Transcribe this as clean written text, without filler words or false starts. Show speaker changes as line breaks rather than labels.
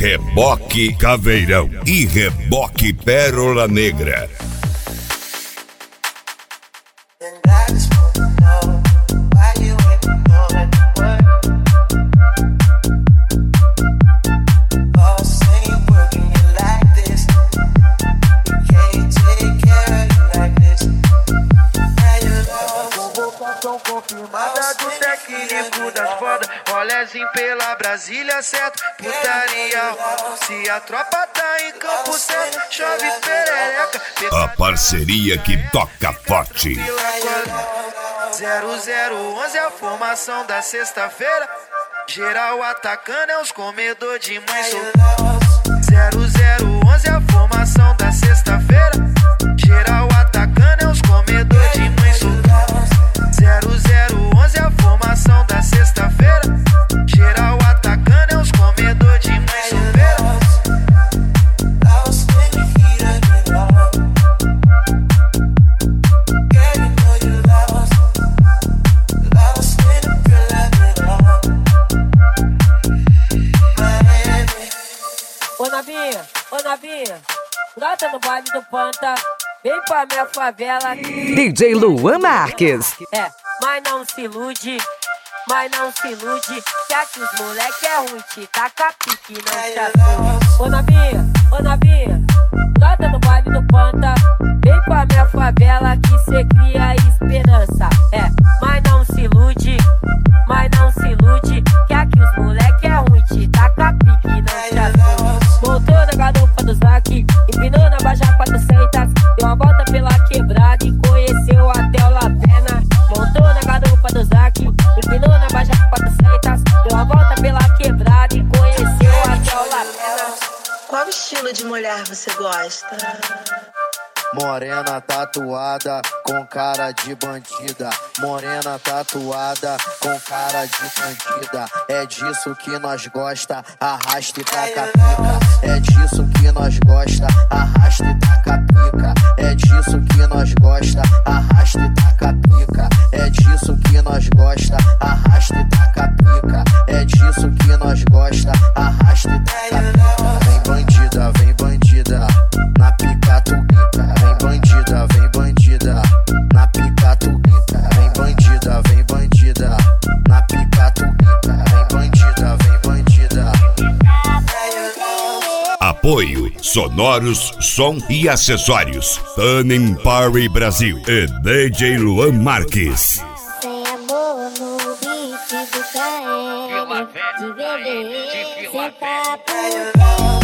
Reboque Caveirão e Reboque Pérola Negra.
Confirmada do técnico das fodas, rolezinho pela Brasília, certo? Putaria, se a tropa tá em campo certo, chove perereca.
A parceria que toca forte.
0011 a formação da sexta-feira, geral atacando é os comedor de mãe solteira. 0011 a formação da sexta-feira, geral atacando é os comedor de mãe solteira. 0011 a formação da sexta-feira, geral atacando é os comedor de mãe solteira.
Ô novinha, brota no baile do Panta, vem pra minha favela.
DJ Luan Marques.
Mas não se ilude, que aqui os moleque é ruim, te taca pique, não te assuste. Ô novinha, brota no baile do Panta, vem pra minha favela que cê cria esperança. Mas não se ilude, que aqui os moleque é ruim, te taca pique, não te assuste. Voltou na garupa do Zac, empinou na Baja 400, deu uma volta pela quebrada e conheceu até o Lapena. Montou na garupa do Zac, empinou na Baja 400, deu uma volta pela quebrada e conheceu até o Lapena.
Qual estilo de mulher você gosta?
Morena tatuada com cara de bandida, morena tatuada com cara de bandida. É disso que nós gosta, arrasta e taca pica. É disso que nós gosta, arrasta e taca pica. É disso que nós gosta, arrasta e taca pica. É disso que nós gosta, arrasta e taca pica. É disso que nós gosta, arrasta e taca pica. Vem bandida, na pica tu pica. Vem bandida, na pica tu pica. Vem bandida, na pica tu pica. Vem bandida.
Apoio Sonoros, Som e Acessórios. Tannen Party Brasil e DJ Luan Marques.
Sem amor no beat do KM, de bebê, sem papo.